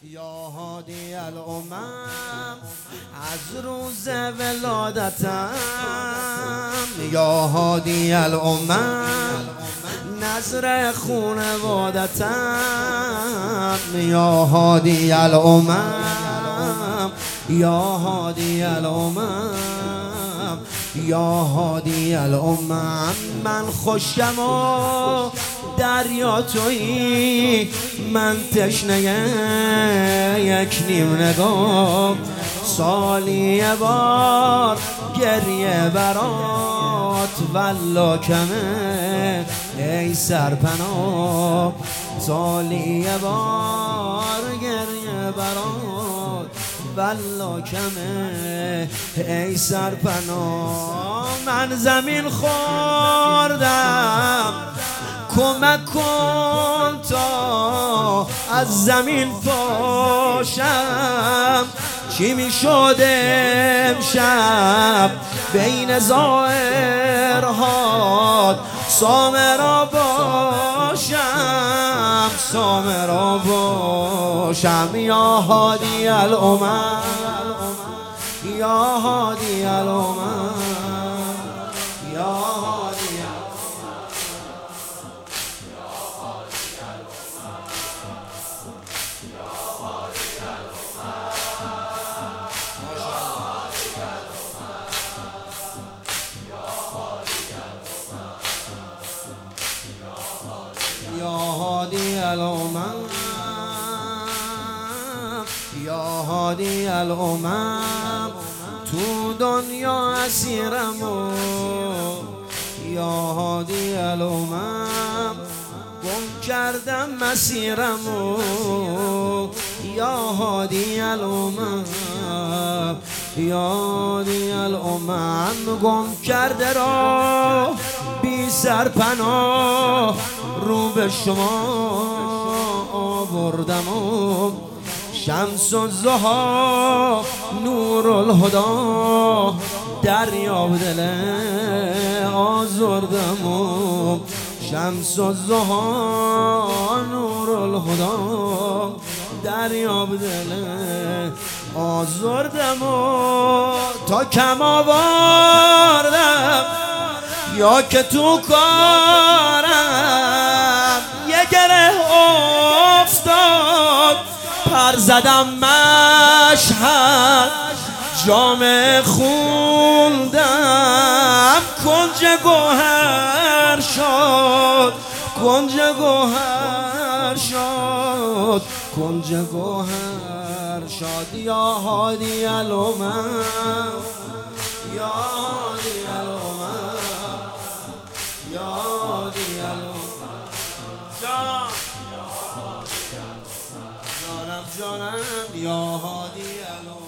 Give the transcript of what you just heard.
یا هادی الامم از روز ولادتم، یا هادی الامم نظر خونوادتم، یا هادی الامم، یا هادی الامم، یا هادی الامم. من خوشم و دریا تویی، من تشنه یک نیم نگاه، سالی یه بار گریه برات والله کمه ای سرپناه، سالی یه بار گریه برات والله کمه ای سرپناه. من زمین خوردم کمک کن تا از زمین پاشم، چی می شد امشب بین ظاهرهات سامرا باشم، سامرا باشم. یا هادی الامم، یا هادی الامم، یا هادی یا هادی الامم، یا هادی الامم. تو دنیا اسیرم و یا هادی الامم، گم کردم مسیرم و یا هادی الامم، یا هادی الامم. گم کرده را بی سرپناه رو به شما آوردم و شمس الضحی نور الهدی دریاب دل آزردم و شمس الضحی نور الهدی دریاب دل آزردم و تا کم آوردم یا که تو کارم یه گره افتاد، پر زدم مشهد جام خوندم، کنج گوهر شد، کنج گوهر شد، کنج گوهر شد. یا هادی الامم، یا هادی الامم، یا هادی الامم. جانم جانم یا هادی الامم.